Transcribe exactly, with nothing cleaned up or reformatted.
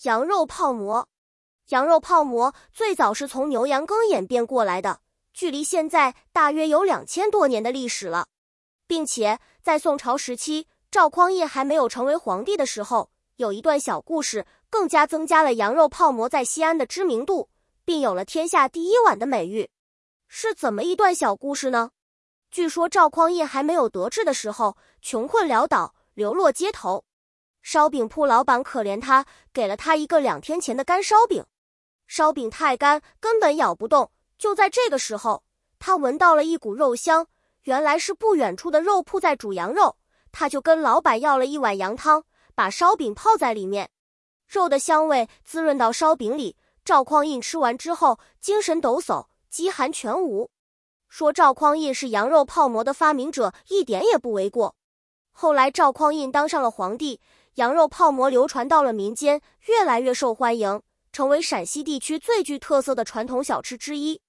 羊肉泡馍。羊肉泡馍最早是从牛羊羹演变过来的，距离现在大约有两千多年的历史了，并且在宋朝时期，赵匡胤还没有成为皇帝的时候，有一段小故事更加增加了羊肉泡馍在西安的知名度，并有了天下第一碗的美誉。是怎么一段小故事呢？据说赵匡胤还没有得志的时候，穷困潦倒，流落街头。烧饼铺老板可怜他，给了他一个两天前的干烧饼。烧饼太干，根本咬不动。就在这个时候，他闻到了一股肉香，原来是不远处的肉铺在煮羊肉。他就跟老板要了一碗羊汤，把烧饼泡在里面，肉的香味滋润到烧饼里。赵匡胤吃完之后，精神抖擞，饥寒全无。说赵匡胤是羊肉泡馍的发明者，一点也不为过。后来赵匡胤当上了皇帝，羊肉泡馍流传到了民间，越来越受欢迎，成为陕西地区最具特色的传统小吃之一。